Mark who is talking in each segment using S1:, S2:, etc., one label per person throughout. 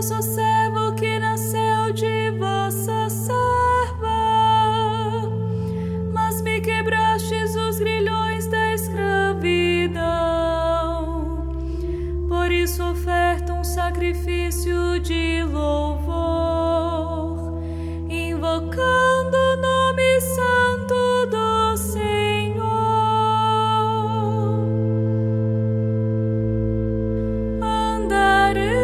S1: vosso servo que nasceu de vossa serva, mas me quebrastes os grilhões da escravidão. Por isso oferto um sacrifício de louvor, invocando o nome santo do Senhor. Andarei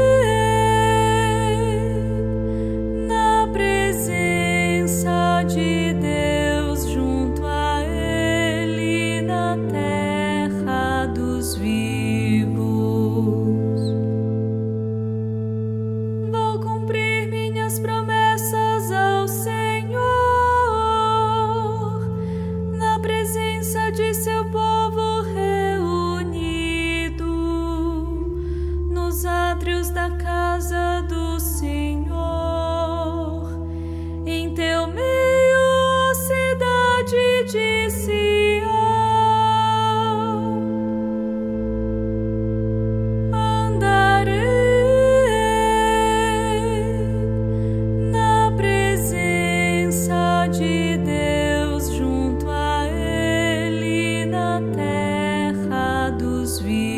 S1: na presença de Deus, junto a Ele na terra dos vivos. Vou cumprir minhas promessas ao Senhor, na presença de seu povo reunido, nos átrios da casa do Senhor, em teu meio, ó cidade de Sião. Andarei na presença de Deus, junto a Ele na terra dos vivos.